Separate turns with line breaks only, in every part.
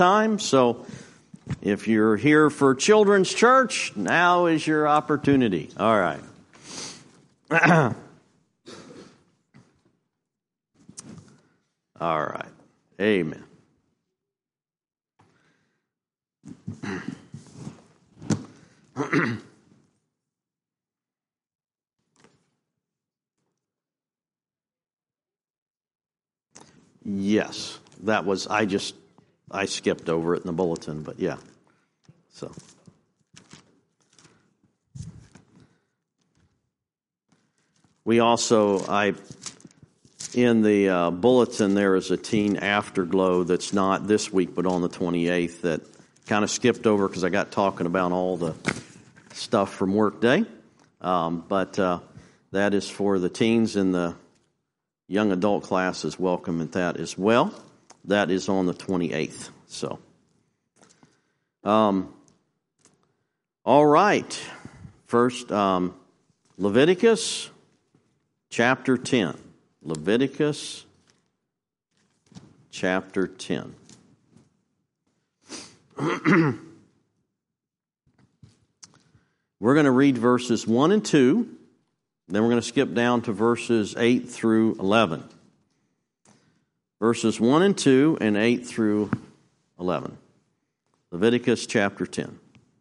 time. So if you're here for children's church, now is your opportunity. All right. All right. Amen. Yes, that was, I skipped over it in the bulletin, but yeah. So. We also, in the bulletin, there is a teen afterglow that's not this week, but on the 28th that kind of skipped over because I got talking about all the stuff from Workday. But that is for the teens in the young adult classes. Welcome at that as well. That is on the 28th. So, all right. First, Leviticus chapter 10. Leviticus chapter 10. We're going to read verses 1 and 2. Then we're going to skip down to verses 8 through 11. Verses 1 and 2 and 8 through 11. Leviticus chapter 10.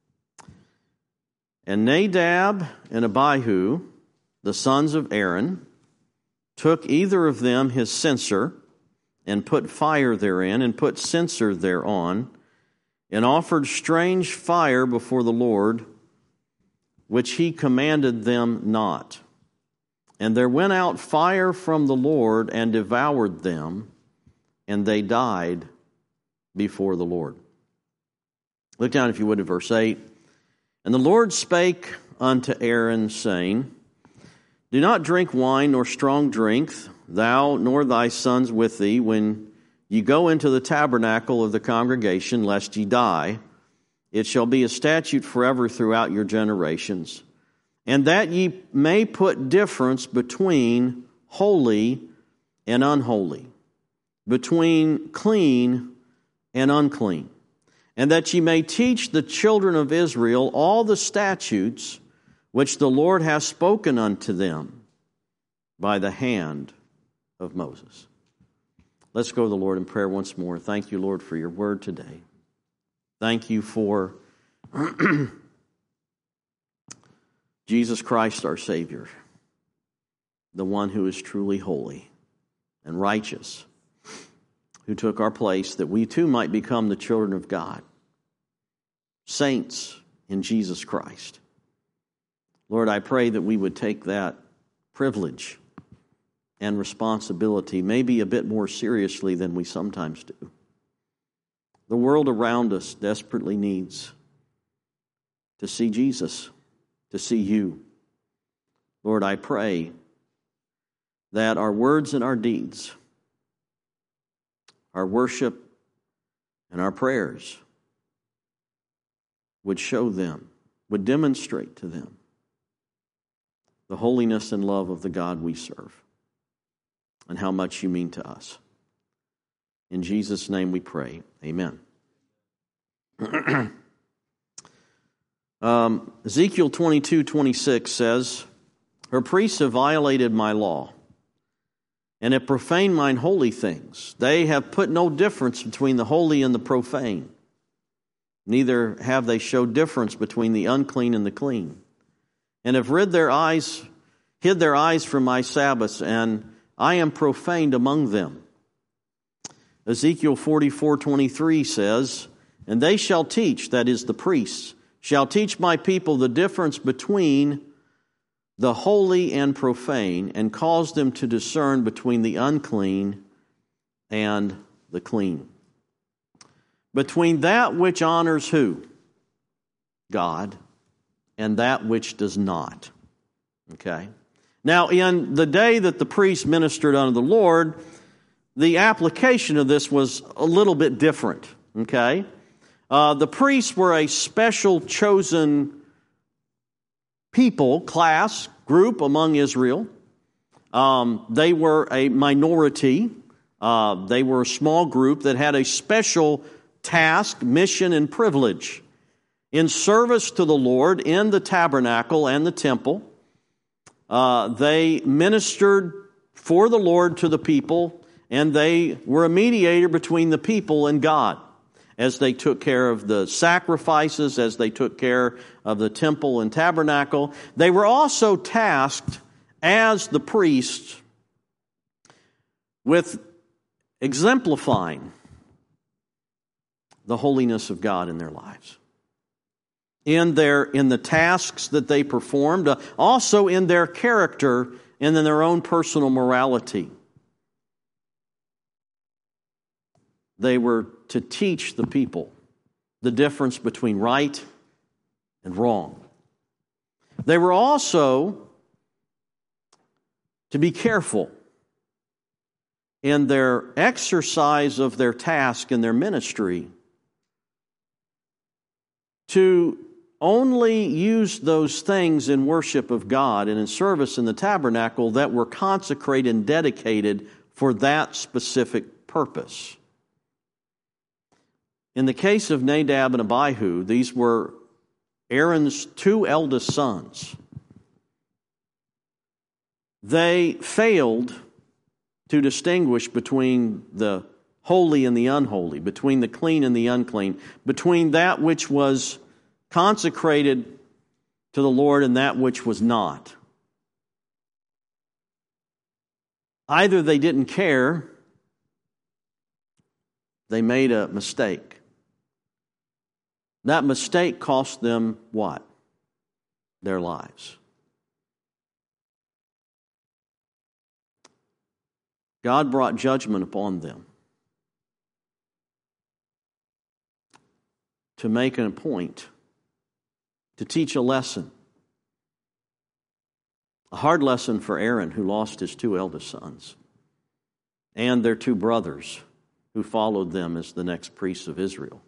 And Nadab and Abihu, the sons of Aaron, took either of them his censer, and put fire therein, and put censer thereon, and offered strange fire before the Lord, which he commanded them not. And there went out fire from the Lord, and devoured them, and they died before the Lord. Look down, if you would, at verse 8. And the Lord spake unto Aaron, saying, Do not drink wine nor strong drink, thou nor thy sons with thee, when ye go into the tabernacle of the congregation, lest ye die. It shall be a statute forever throughout your generations. And that ye may put difference between holy and unholy, between clean and unclean, and that ye may teach the children of Israel all the statutes which the Lord hath spoken unto them by the hand of Moses. Let's go to the Lord in prayer once more. Thank you, Lord, for your word today. Thank you for Jesus Christ, our Savior, the one who is truly holy and righteous, who took our place that we too might become the children of God, saints in Jesus Christ. Lord, I pray that we would take that privilege and responsibility maybe a bit more seriously than we sometimes do. The world around us desperately needs to see Jesus, to see you. Lord, I pray that our words and our deeds, our worship and our prayers would show them, would demonstrate to them the holiness and love of the God we serve and how much you mean to us. In Jesus' name we pray. Amen. Ezekiel 22:26 says, Her priests have violated my law, and have profaned mine holy things. They have put no difference between the holy and the profane. Neither have they showed difference between the unclean and the clean. And have hid their eyes from my Sabbaths, and I am profaned among them. Ezekiel 44:23 says, And they shall teach, that is the priests, shall teach my people the difference between the holy and profane, and cause them to discern between the unclean and the clean. Between that which honors who? God, and that which does not. Okay? Now, in the day that the priests ministered unto the Lord, the application of this was a little bit different. Okay? The priests were a special chosen people, class, group among Israel. They were a minority. They were a small group that had a special task, mission, and privilege in service to the Lord in the tabernacle and the temple. They ministered for the Lord to the people, and they were a mediator between the people and God as they took care of the sacrifices, as they took care of the temple and tabernacle. They were also tasked as the priests with exemplifying the holiness of God in their lives. In the tasks that they performed, also in their character and in their own personal morality. They were to teach the people the difference between right and wrong. They were also to be careful in their exercise of their task and their ministry to only use those things in worship of God and in service in the tabernacle that were consecrated and dedicated for that specific purpose. In the case of Nadab and Abihu, these were Aaron's two eldest sons. They failed to distinguish between the holy and the unholy, between the clean and the unclean, between that which was consecrated to the Lord and that which was not. Either they didn't care, they made a mistake. That mistake cost them what? Their lives. God brought judgment upon them to make a point, to teach a lesson. A hard lesson for Aaron, who lost his two eldest sons, and their two brothers, who followed them as the next priests of Israel.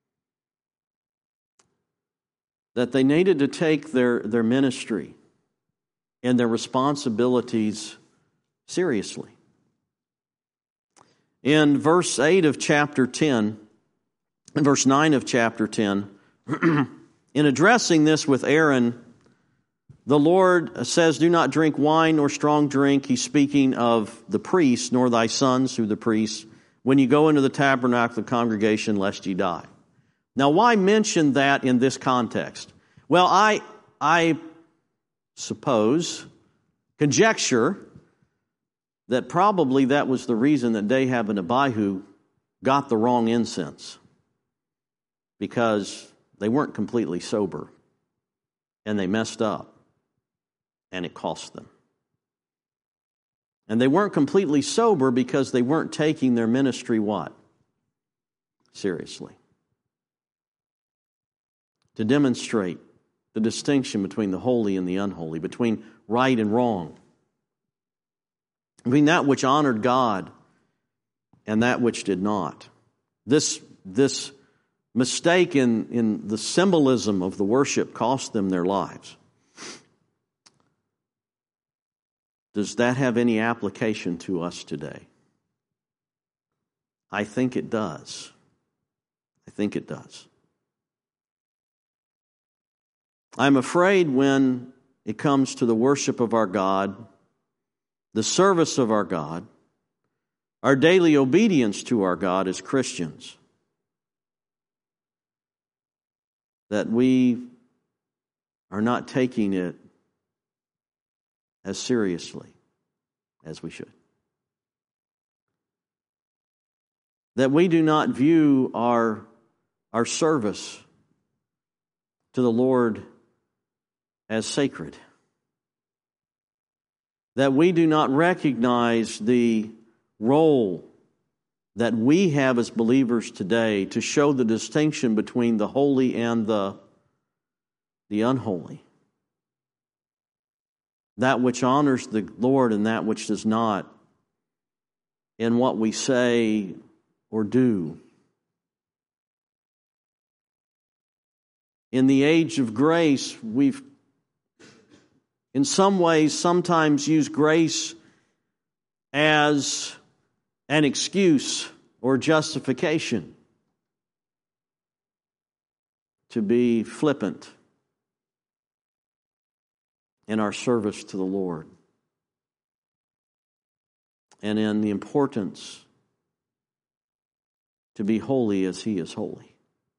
That they needed to take their ministry and their responsibilities seriously. In verse 8 of chapter 10, in verse 9 of chapter 10, in addressing this with Aaron, the Lord says, "Do not drink wine nor strong drink." He's speaking of the priests, nor thy sons who the priests, when you go into the tabernacle of the congregation, lest ye die. Now, why mention that in this context? Well, I suppose, conjecture, that probably that was the reason that Nadab and Abihu got the wrong incense, because they weren't completely sober, and they messed up, and it cost them. And they weren't completely sober because they weren't taking their ministry what? Seriously. To demonstrate the distinction between the holy and the unholy, between right and wrong, between that which honored God and that which did not. This mistake in the symbolism of the worship cost them their lives. Does that have any application to us today? I think it does. I think it does. I'm afraid when it comes to the worship of our God, the service of our God, our daily obedience to our God as Christians, that we are not taking it as seriously as we should. That we do not view our service to the Lord as sacred. That we do not recognize the role that we have as believers today to show the distinction between the holy and the unholy. That which honors the Lord and that which does not, in what we say or do. In the age of grace, we've in some ways sometimes used grace as an excuse or justification to be flippant in our service to the Lord and in the importance to be holy as He is holy.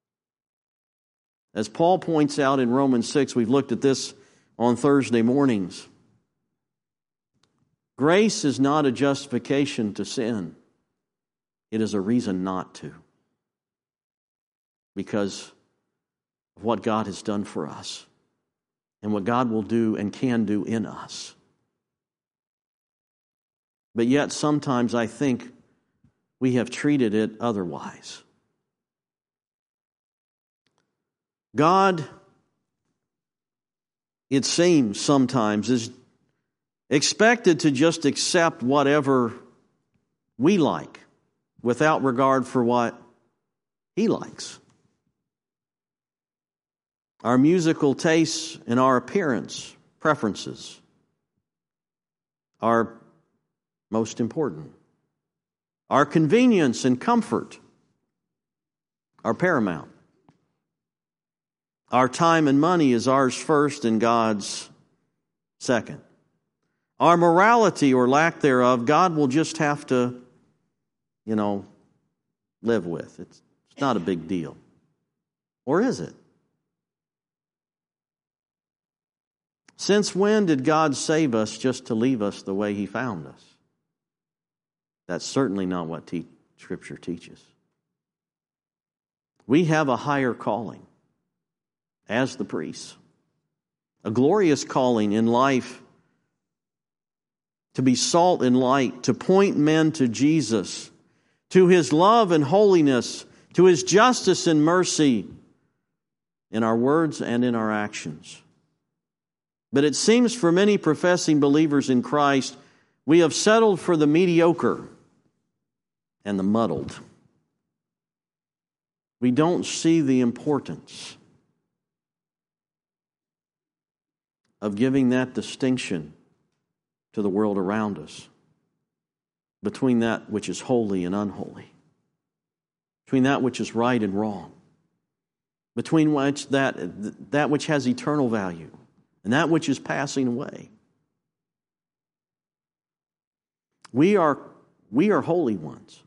As Paul points out in Romans 6, we've looked at this on Thursday mornings. Grace is not a justification to sin. It is a reason not to, because of what God has done for us and what God will do and can do in us. But yet sometimes I think we have treated it otherwise. God, it seems sometimes, is expected to just accept whatever we like without regard for what He likes. Our musical tastes and our appearance preferences are most important. Our convenience and comfort are paramount. Our time and money is ours first and God's second. Our morality or lack thereof, God will just have to, live with. It's not a big deal. Or is it? Since when did God save us just to leave us the way He found us? That's certainly not what Scripture teaches. We have a higher calling as the priests, a glorious calling in life to be salt and light, to point men to Jesus, to His love and holiness, to His justice and mercy in our words and in our actions. But it seems for many professing believers in Christ, we have settled for the mediocre and the muddled. We don't see the importance of giving that distinction to the world around us between that which is holy and unholy, between that which is right and wrong, between that which has eternal value and that which is passing away. We are holy ones.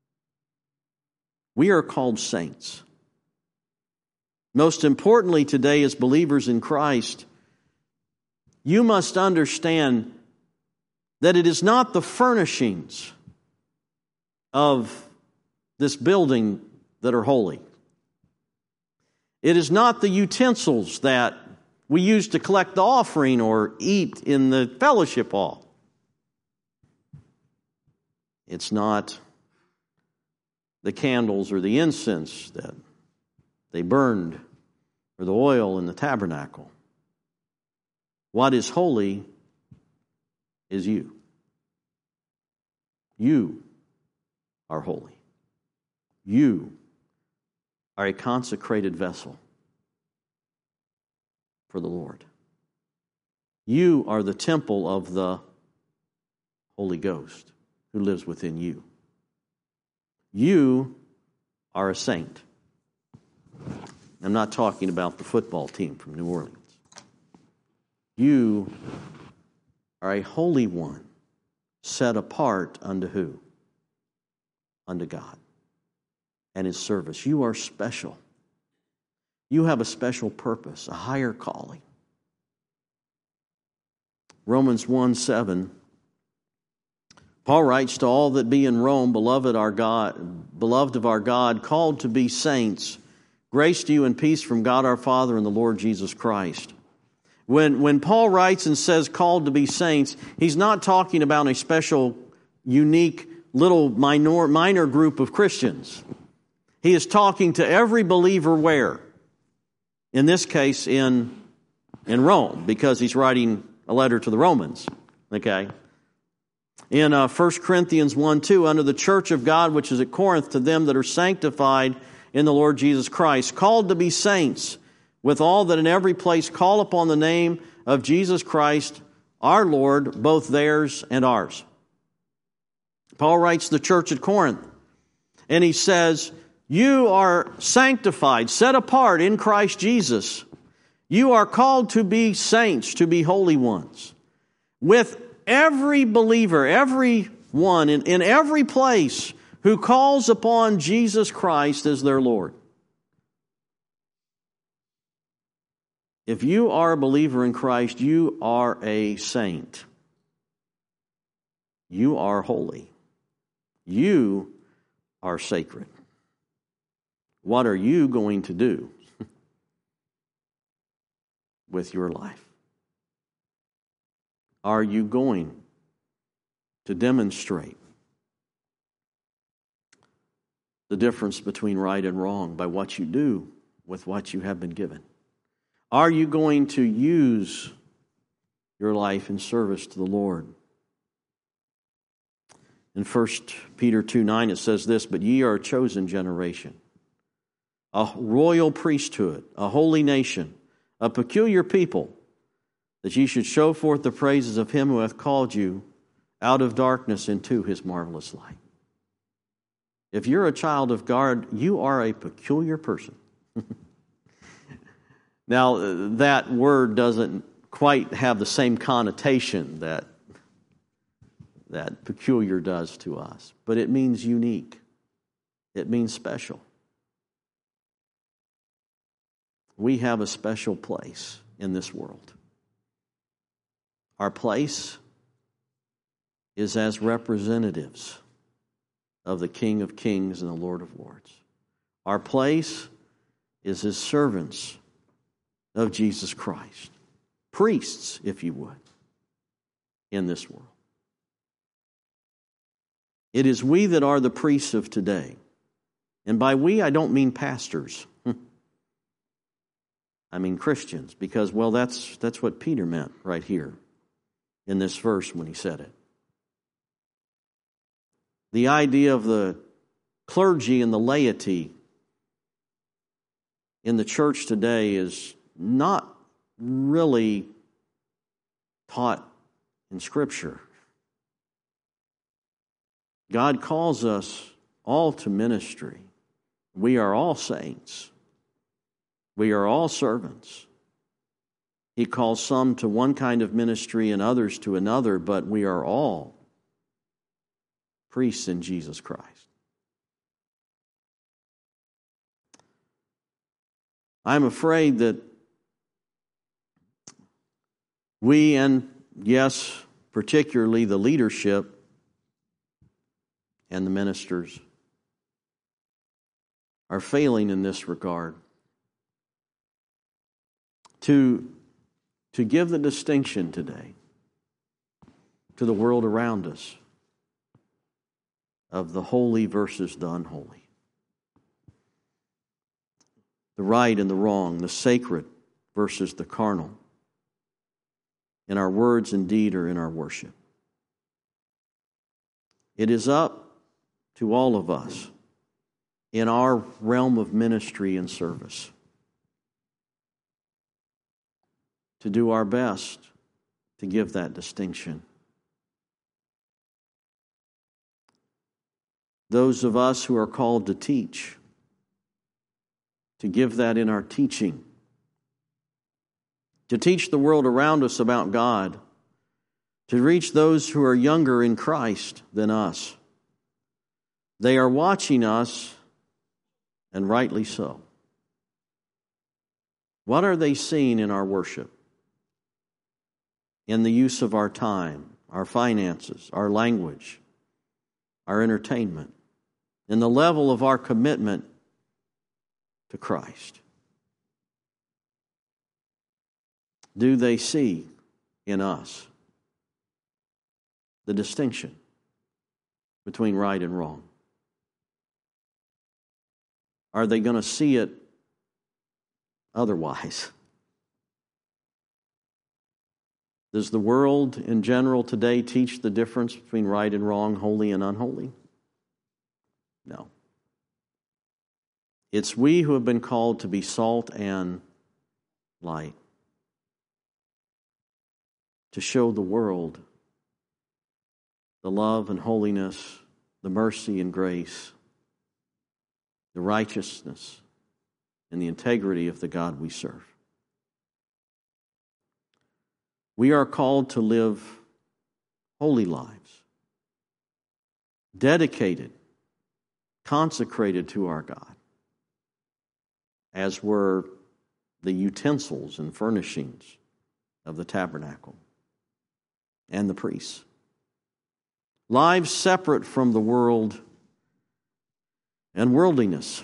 We are called saints. Most importantly today, as believers in Christ, you must understand that it is not the furnishings of this building that are holy. It is not the utensils that we use to collect the offering or eat in the fellowship hall. It's not the candles or the incense that they burned or the oil in the tabernacle. What is holy is you. You are holy. You are a consecrated vessel for the Lord. You are the temple of the Holy Ghost who lives within you. You are a saint. I'm not talking about the football team from New Orleans. You are a holy one, set apart unto who? Unto God and His service. You are special. You have a special purpose, a higher calling. Romans 1:7, Paul writes, to all that be in Rome, beloved of our God, called to be saints, grace to you and peace from God our Father and the Lord Jesus Christ. When Paul writes and says called to be saints, he's not talking about a special, unique, little minor group of Christians. He is talking to every believer where? In this case, in Rome, because he's writing a letter to the Romans. Okay? In 1 Corinthians 1:2, under the church of God which is at Corinth, to them that are sanctified in the Lord Jesus Christ, called to be saints, with all that in every place call upon the name of Jesus Christ, our Lord, both theirs and ours. Paul writes to the church at Corinth, and he says, You are sanctified, set apart in Christ Jesus. You are called to be saints, to be holy ones. With every believer, every one, in every place who calls upon Jesus Christ as their Lord. If you are a believer in Christ, you are a saint. You are holy. You are sacred. What are you going to do with your life? Are you going to demonstrate the difference between right and wrong by what you do with what you have been given? Are you going to use your life in service to the Lord? In 1 Peter 2:9 it says this, "But ye are a chosen generation, a royal priesthood, a holy nation, a peculiar people, that ye should show forth the praises of him who hath called you out of darkness into his marvelous light." If you're a child of God, you are a peculiar person. Now, that word doesn't quite have the same connotation that peculiar does to us, but it means unique. It means special. We have a special place in this world. Our place is as representatives of the King of Kings and the Lord of Lords. Our place is as servants of Jesus Christ. Priests, if you would, in this world. It is we that are the priests of today. And by we, I don't mean pastors. I mean Christians, because, well, that's what Peter meant right here in this verse when he said it. The idea of the clergy and the laity in the church today is not really taught in Scripture. God calls us all to ministry. We are all saints. We are all servants. He calls some to one kind of ministry and others to another, but we are all priests in Jesus Christ. I'm afraid that we, and yes, particularly the leadership and the ministers, are failing in this regard. To give the distinction today to the world around us of the holy versus the unholy, the right and the wrong, the sacred versus the carnal, in our words and deed or in our worship. It is up to all of us in our realm of ministry and service to do our best to give that distinction. Those of us who are called to teach, to give that in our teaching, to teach the world around us about God, to reach those who are younger in Christ than us. They are watching us, and rightly so. What are they seeing in our worship? In the use of our time, our finances, our language, our entertainment, in the level of our commitment to Christ? Do they see in us the distinction between right and wrong? Are they going to see it otherwise? Does the world in general today teach the difference between right and wrong, holy and unholy? No. It's we who have been called to be salt and light, to show the world the love and holiness, the mercy and grace the righteousness and the integrity of the God we serve. We are called to live holy lives, dedicated, consecrated to our God, as were the utensils and furnishings of the tabernacle and the priests. Lives separate from the world and worldliness.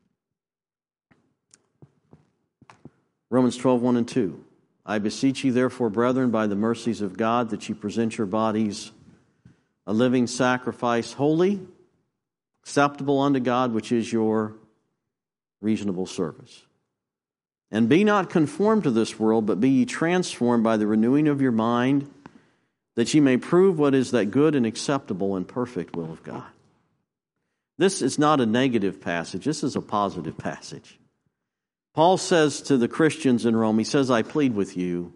Romans 12:1 and 2. I beseech you, therefore, brethren, by the mercies of God, that you present your bodies a living sacrifice, holy, acceptable unto God, which is your reasonable service. And be not conformed to this world, but be ye transformed by the renewing of your mind, that ye may prove what is that good and acceptable and perfect will of God. This is not a negative passage. This is a positive passage. Paul says to the Christians in Rome, he says, I plead with you.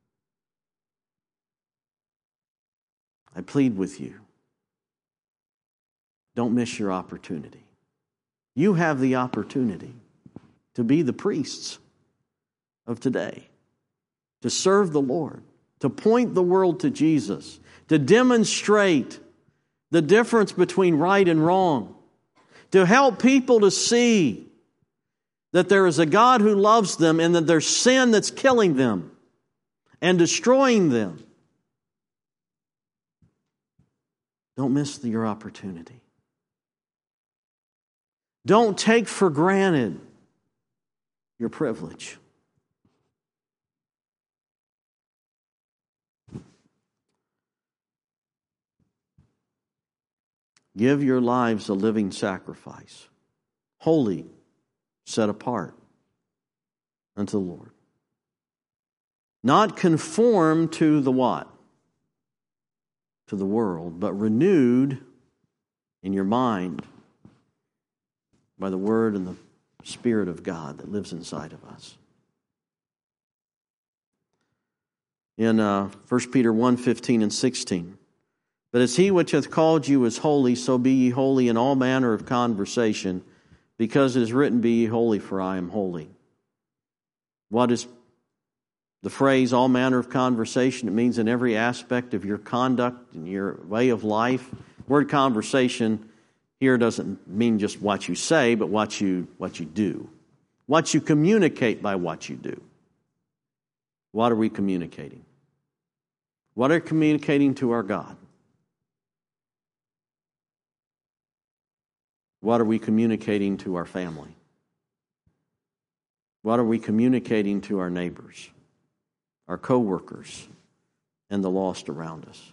I plead with you. Don't miss your opportunity. You have the opportunity to be the priests of today, to serve the Lord, to point the world to Jesus, to demonstrate the difference between right and wrong, to help people to see that there is a God who loves them and that there's sin that's killing them and destroying them. Don't miss your opportunity. Don't take for granted your privilege. Give your lives a living sacrifice, holy, set apart unto the Lord. Not conformed to the what? To the world, but renewed in your mind by the Word and the Spirit of God that lives inside of us. In 1 Peter 1:15 and 16, but as he which hath called you is holy, so be ye holy in all manner of conversation, because it is written, be ye holy, for I am holy. What is the phrase, all manner of conversation? It means in every aspect of your conduct and your way of life. The word conversation here doesn't mean just what you say, but what you do. What you communicate by what you do. What are we communicating? What are we communicating to our God? What are we communicating to our family? What are we communicating to our neighbors, our co-workers, and the lost around us?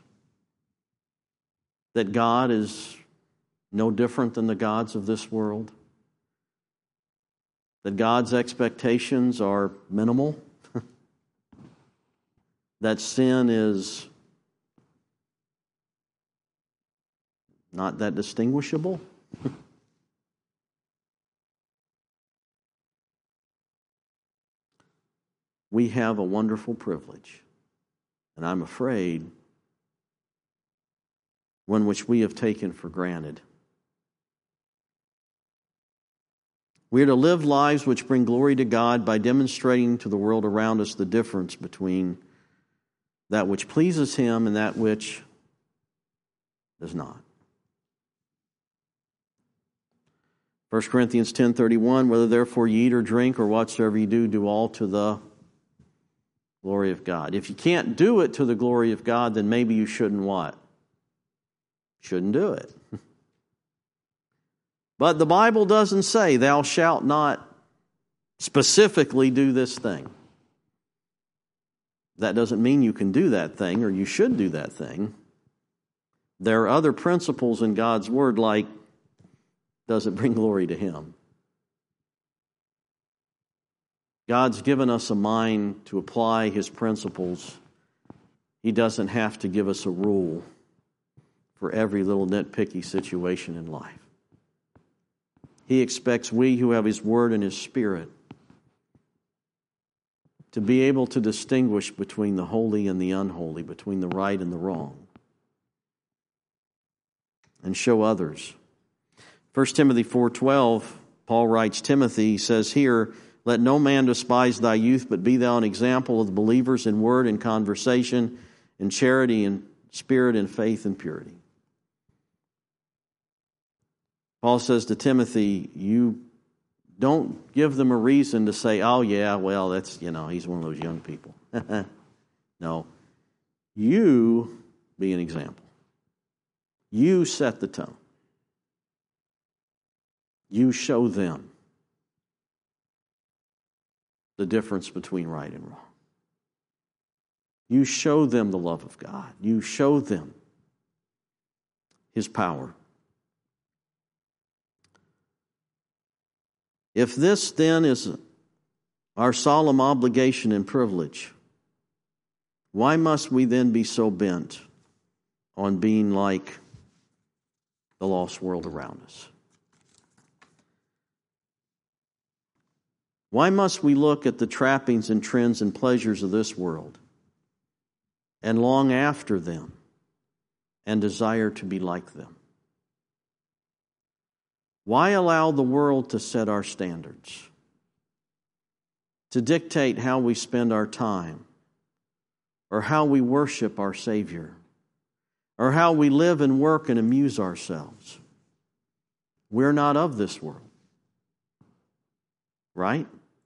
That God is no different than the gods of this world? That God's expectations are minimal? That sin is not that distinguishable? We have a wonderful privilege, and I'm afraid one which we have taken for granted. We are to live lives which bring glory to God by demonstrating to the world around us the difference between that which pleases Him and that which does not. 1 Corinthians 10:31, whether therefore ye eat or drink or whatsoever ye do, do all to the glory of God. If you can't do it to the glory of God, then maybe you shouldn't what? Shouldn't do it. But the Bible doesn't say, thou shalt not specifically do this thing. That doesn't mean you can do that thing or you should do that thing. There are other principles in God's Word, like, does it bring glory to Him? God's given us a mind to apply His principles. He doesn't have to give us a rule for every little nitpicky situation in life. He expects we who have His Word and His Spirit to be able to distinguish between the holy and the unholy, between the right and the wrong, and show others. 1 Timothy 4:12, Paul writes Timothy, he says here, let no man despise thy youth, but be thou an example of the believers in word and conversation, in charity and spirit and faith and purity. Paul says to Timothy, you don't give them a reason to say, oh yeah, well, that's, he's one of those young people. No. You be an example. You set the tone. You show them the difference between right and wrong. You show them the love of God. You show them His power. If this then is our solemn obligation and privilege, why must we then be so bent on being like the lost world around us? Why must we look at the trappings and trends and pleasures of this world and long after them and desire to be like them? Why allow the world to set our standards, to dictate how we spend our time, or how we worship our Savior, or how we live and work and amuse ourselves? We're not of this world, right?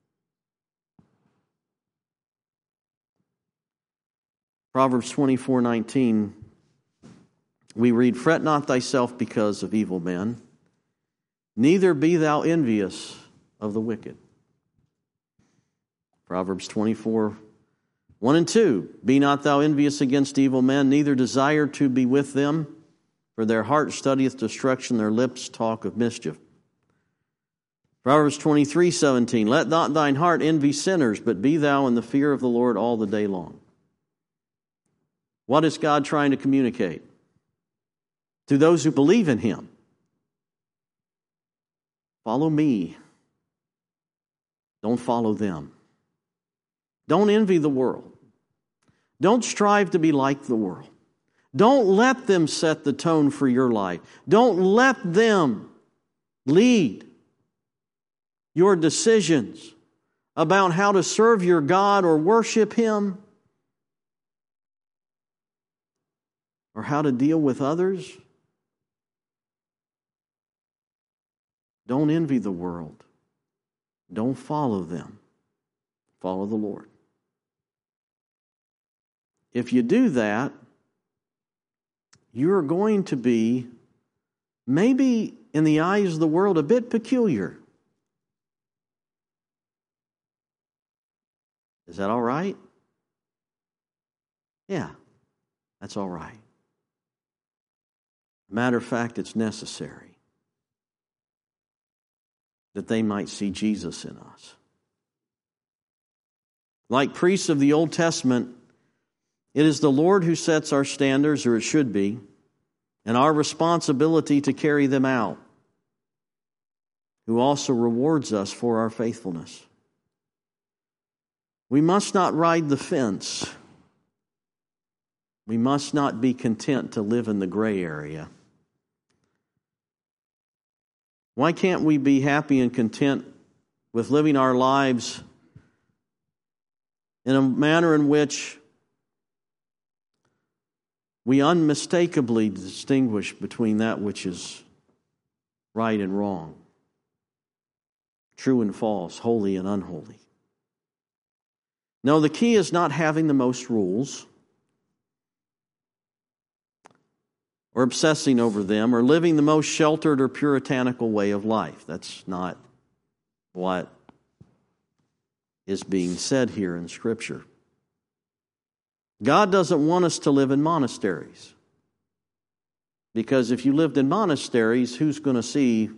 Proverbs 24:19, we read, fret not thyself because of evil men, neither be thou envious of the wicked. Proverbs 24:1 and 2, be not thou envious against evil men, neither desire to be with them, for their heart studieth destruction, their lips talk of mischief. Proverbs 23:17, let not thine heart envy sinners, but be thou in the fear of the Lord all the day long. What is God trying to communicate? To those who believe in Him. Follow me. Don't follow them. Don't envy the world. Don't strive to be like the world. Don't let them set the tone for your life. Don't let them lead your decisions about how to serve your God or worship Him, or how to deal with others. Don't envy the world. Don't follow them. Follow the Lord. If you do that, you're going to be, maybe in the eyes of the world, a bit peculiar. Is that all right? Yeah, that's all right. Matter of fact, it's necessary that they might see Jesus in us. Like priests of the Old Testament, it is the Lord who sets our standards, or it should be, and our responsibility to carry them out, who also rewards us for our faithfulness. We must not ride the fence. We must not be content to live in the gray area. Why can't we be happy and content with living our lives in a manner in which we unmistakably distinguish between that which is right and wrong, true and false, holy and unholy? No, the key is not having the most rules, or obsessing over them, or living the most sheltered or puritanical way of life. That's not what is being said here in Scripture. God doesn't want us to live in monasteries. Because if you lived in monasteries, who's going to see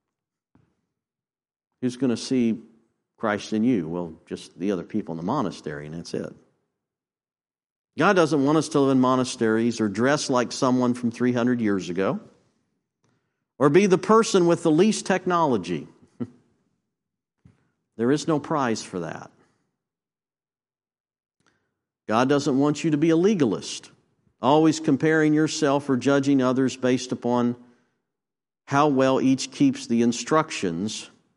Christ in you? Well, just the other people in the monastery, and that's it. God doesn't want us to live in monasteries or dress like someone from 300 years ago, or be the person with the least technology. There is no prize for that. God doesn't want you to be a legalist, always comparing yourself or judging others based upon how well each keeps the instructions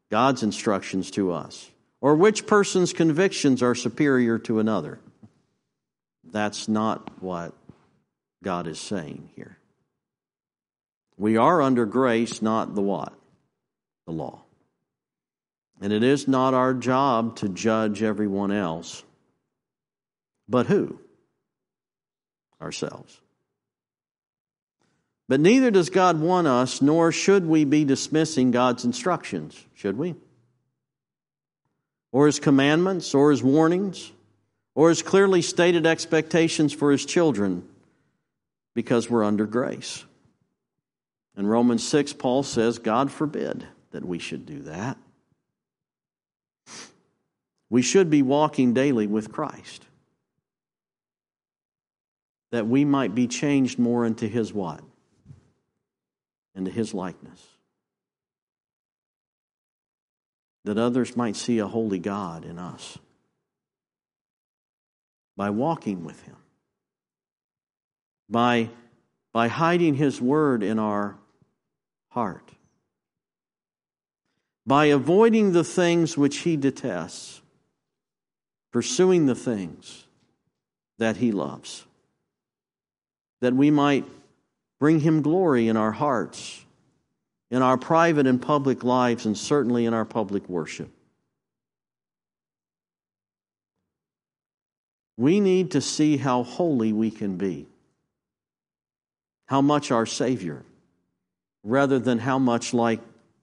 God's instructions to us, or which person's convictions are superior to another. That's not what God is saying here. We are under grace, not the what? The law. And it is not our job to judge everyone else. But who? Ourselves. But neither does God want us, nor should we be dismissing God's instructions, should we? Or His commandments, or His warnings, or His clearly stated expectations for His children, because we're under grace. In Romans 6, Paul says, God forbid that we should do that. We should be walking daily with Christ, that we might be changed more into His what? Into His likeness. That others might see a holy God in us by walking with Him, by hiding His word in our heart, by avoiding the things which He detests, pursuing the things that He loves, that we might bring Him glory in our hearts, in our private and public lives, and certainly in our public worship. We need to see how holy we can be, how much our Savior, rather than how much like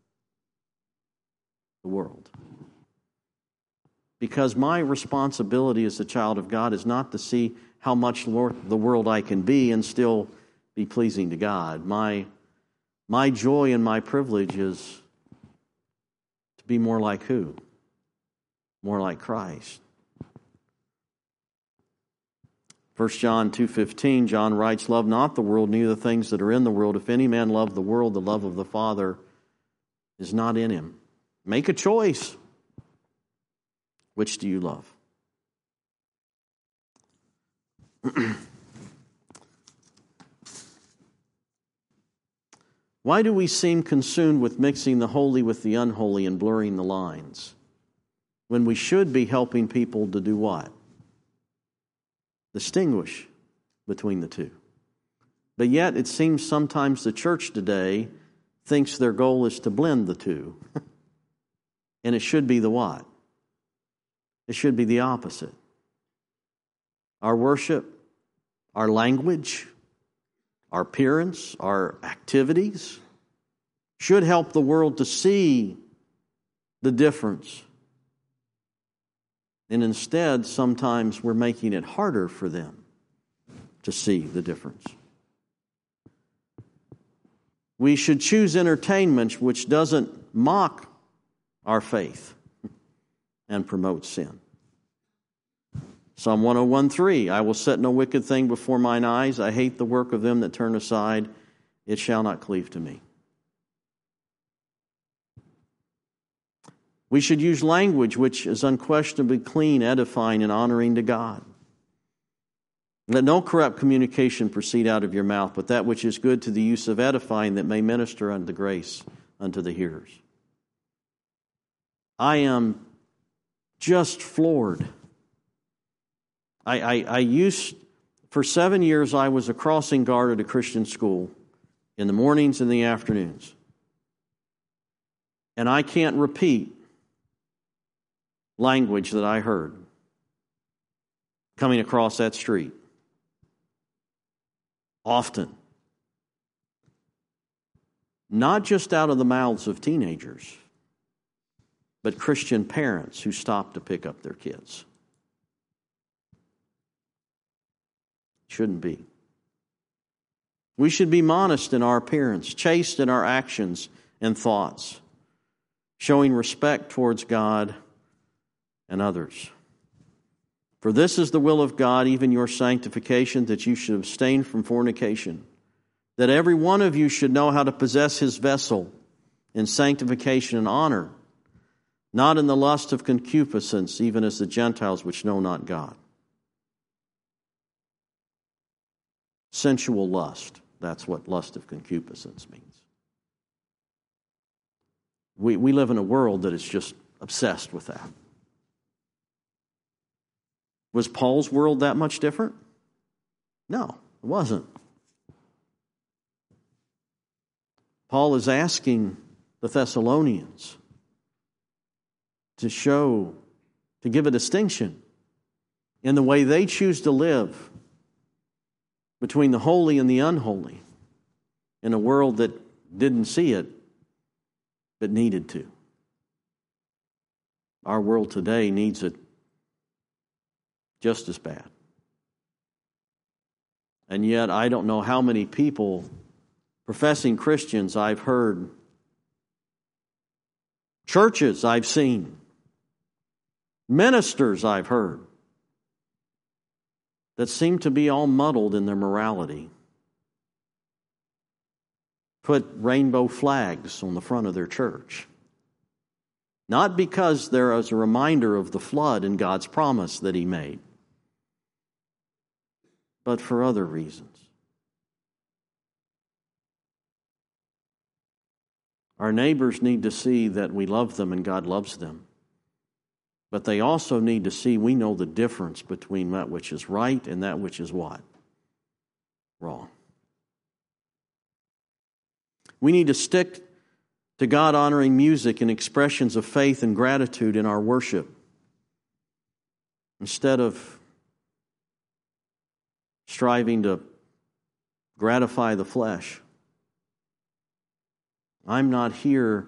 the world. Because my responsibility as a child of God is not to see how much the world I can be and still be pleasing to God. My joy and my privilege is to be more like who? More like Christ. 1 John 2:15, John writes, love not the world, neither the things that are in the world. If any man love the world, the love of the Father is not in him. Make a choice. Which do you love? Why do we seem consumed with mixing the holy with the unholy and blurring the lines, when we should be helping people to do what? Distinguish between the two. But yet it seems sometimes the church today thinks their goal is to blend the two. And it should be the what? It should be the opposite. Our worship, our language, our appearance, our activities should help the world to see the difference. And instead, sometimes we're making it harder for them to see the difference. We should choose entertainment which doesn't mock our faith and promote sin. Psalm 101:3, I will set no wicked thing before mine eyes. I hate the work of them that turn aside. It shall not cleave to me. We should use language which is unquestionably clean, edifying, and honoring to God. Let no corrupt communication proceed out of your mouth, but that which is good to the use of edifying, that may minister unto grace unto the hearers. I am just floored. For 7 years, I was a crossing guard at a Christian school in the mornings and the afternoons. And I can't repeat language that I heard coming across that street. Often. Not just out of the mouths of teenagers, but Christian parents who stop to pick up their kids. Shouldn't be. We should be modest in our appearance, chaste in our actions and thoughts, showing respect towards God and others. For this is the will of God, even your sanctification, that you should abstain from fornication, that every one of you should know how to possess his vessel in sanctification and honor, not in the lust of concupiscence, even as the Gentiles which know not God. Sensual lust, that's what lust of concupiscence means. We live in a world that is just obsessed with that. Was Paul's world that much different? No, it wasn't. Paul is asking the Thessalonians to give a distinction in the way they choose to live between the holy and the unholy in a world that didn't see it but needed to. Our world today needs it just as bad. And yet, I don't know how many people, professing Christians, I've heard, churches I've seen, ministers I've heard, that seem to be all muddled in their morality, put rainbow flags on the front of their church. Not because there is a reminder of the flood and God's promise that He made, but for other reasons. Our neighbors need to see that we love them and God loves them. But they also need to see we know the difference between that which is right and that which is what? Wrong. We need to stick to God-honoring music and expressions of faith and gratitude in our worship instead of striving to gratify the flesh. I'm not here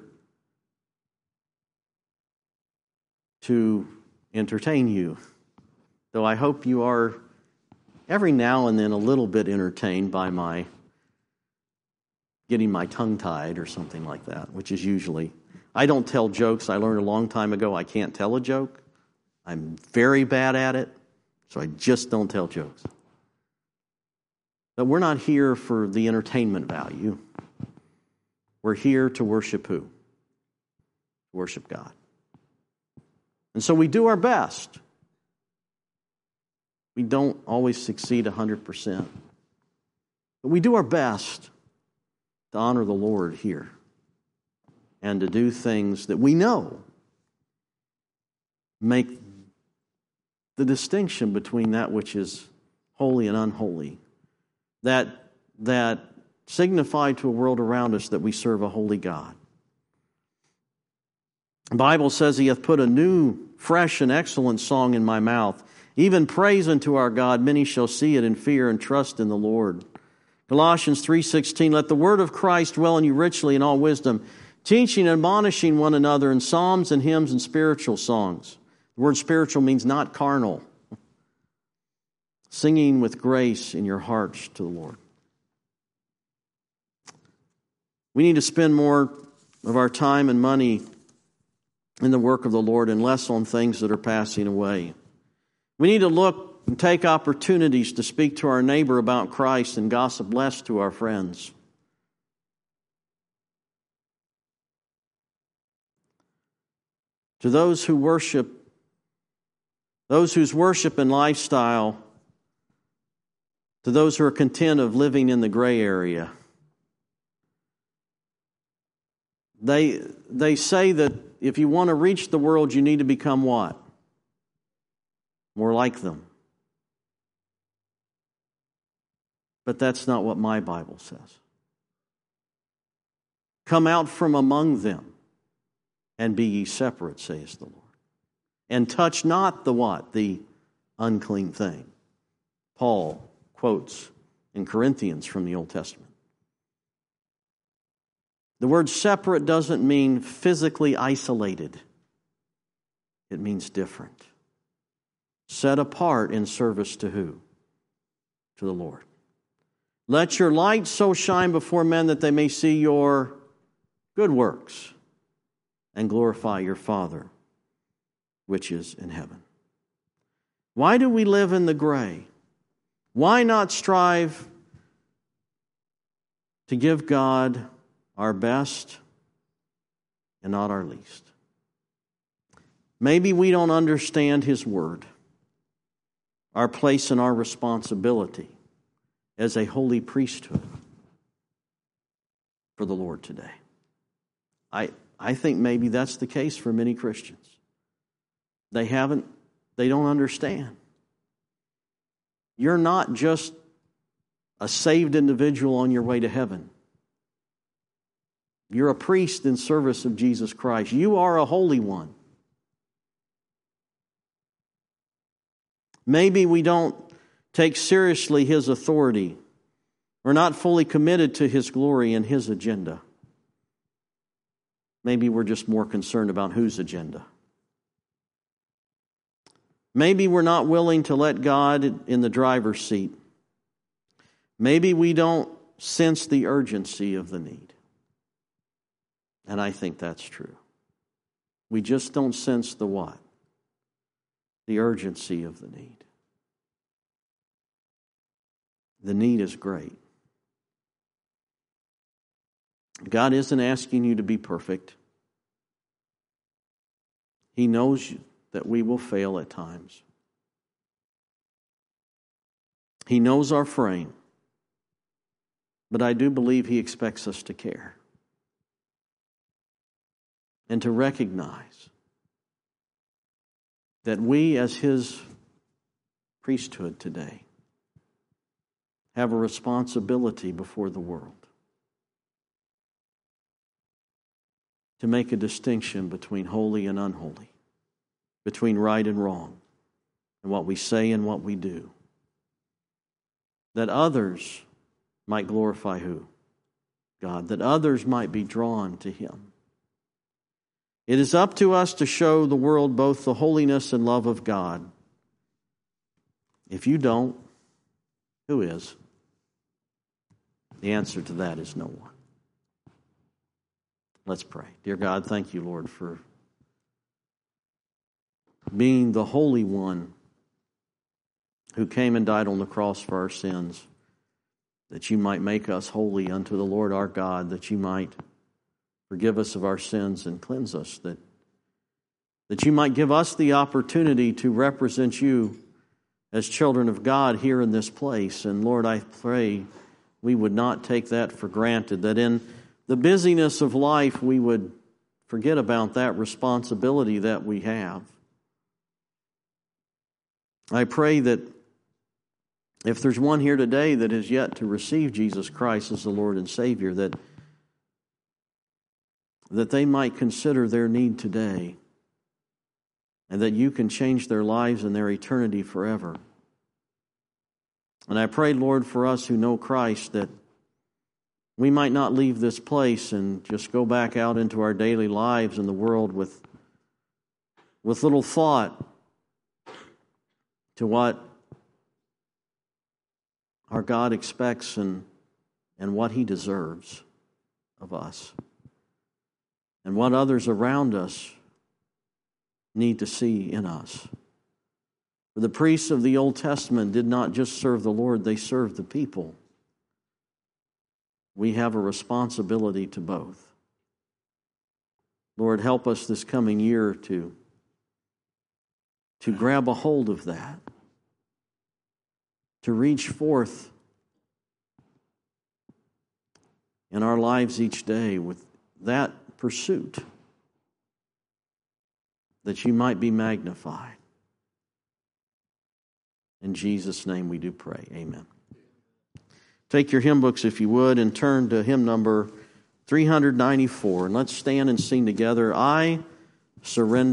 to entertain you, though I hope you are every now and then a little bit entertained by my getting my tongue tied or something like that, which is usually, I don't tell jokes. I learned a long time ago I can't tell a joke. I'm very bad at it, so I just don't tell jokes. But we're not here for the entertainment value. We're here to worship who? Worship God. And so we do our best. We don't always succeed 100%. But we do our best to honor the Lord here and to do things that we know make the distinction between that which is holy and unholy, that signify to a world around us that we serve a holy God. The Bible says He hath put a new, fresh, and excellent song in my mouth, even praise unto our God. Many shall see it and fear and trust in the Lord. Colossians 3:16, let the word of Christ dwell in you richly in all wisdom, teaching and admonishing one another in psalms and hymns and spiritual songs. The word spiritual means not carnal. Singing with grace in your hearts to the Lord. We need to spend more of our time and money in the work of the Lord and less on things that are passing away. We need to look and take opportunities to speak to our neighbor about Christ and gossip less to our friends. To those who worship, those whose worship and lifestyle, to those who are content of living in the gray area, they say that if you want to reach the world, you need to become what? More like them. But that's not what my Bible says. Come out from among them and be ye separate, saith the Lord. And touch not the what? The unclean thing. Paul quotes in Corinthians from the Old Testament. The word separate doesn't mean physically isolated. It means different. Set apart in service to who? To the Lord. Let your light so shine before men that they may see your good works and glorify your Father which is in heaven. Why do we live in the gray? Why not strive to give God our best and not our least? Maybe we don't understand His Word, our place and our responsibility as a holy priesthood for the Lord today. I think maybe that's the case for many Christians. They don't understand. You're not just a saved individual on your way to heaven. You're a priest in service of Jesus Christ. You are a holy one. Maybe we don't take seriously His authority. We're not fully committed to His glory and His agenda. Maybe we're just more concerned about whose agenda. Maybe we're not willing to let God in the driver's seat. Maybe we don't sense the urgency of the need. And I think that's true. We just don't sense the what? The urgency of the need. The need is great. God isn't asking you to be perfect. He knows that we will fail at times. He knows our frame. But I do believe He expects us to care. And to recognize that we as His priesthood today have a responsibility before the world to make a distinction between holy and unholy, between right and wrong, and what we say and what we do, that others might glorify who? God, that others might be drawn to Him. It is up to us to show the world both the holiness and love of God. If you don't, who is? The answer to that is no one. Let's pray. Dear God, thank you, Lord, for being the Holy One who came and died on the cross for our sins, that you might make us holy unto the Lord our God, that you might forgive us of our sins and cleanse us, that you might give us the opportunity to represent you as children of God here in this place. And Lord, I pray we would not take that for granted, that in the busyness of life we would forget about that responsibility that we have. I pray that if there's one here today that has yet to receive Jesus Christ as the Lord and Savior, that they might consider their need today, and that you can change their lives and their eternity forever. And I pray, Lord, for us who know Christ, that we might not leave this place and just go back out into our daily lives in the world with little thought to what our God expects and what He deserves of us, and what others around us need to see in us. For the priests of the Old Testament did not just serve the Lord, they served the people. We have a responsibility to both. Lord, help us this coming year to grab a hold of that, to reach forth in our lives each day with that pursuit, that you might be magnified. In Jesus' name we do pray. Amen. Take your hymn books, if you would, and turn to hymn number 394. And let's stand and sing together, I Surrender.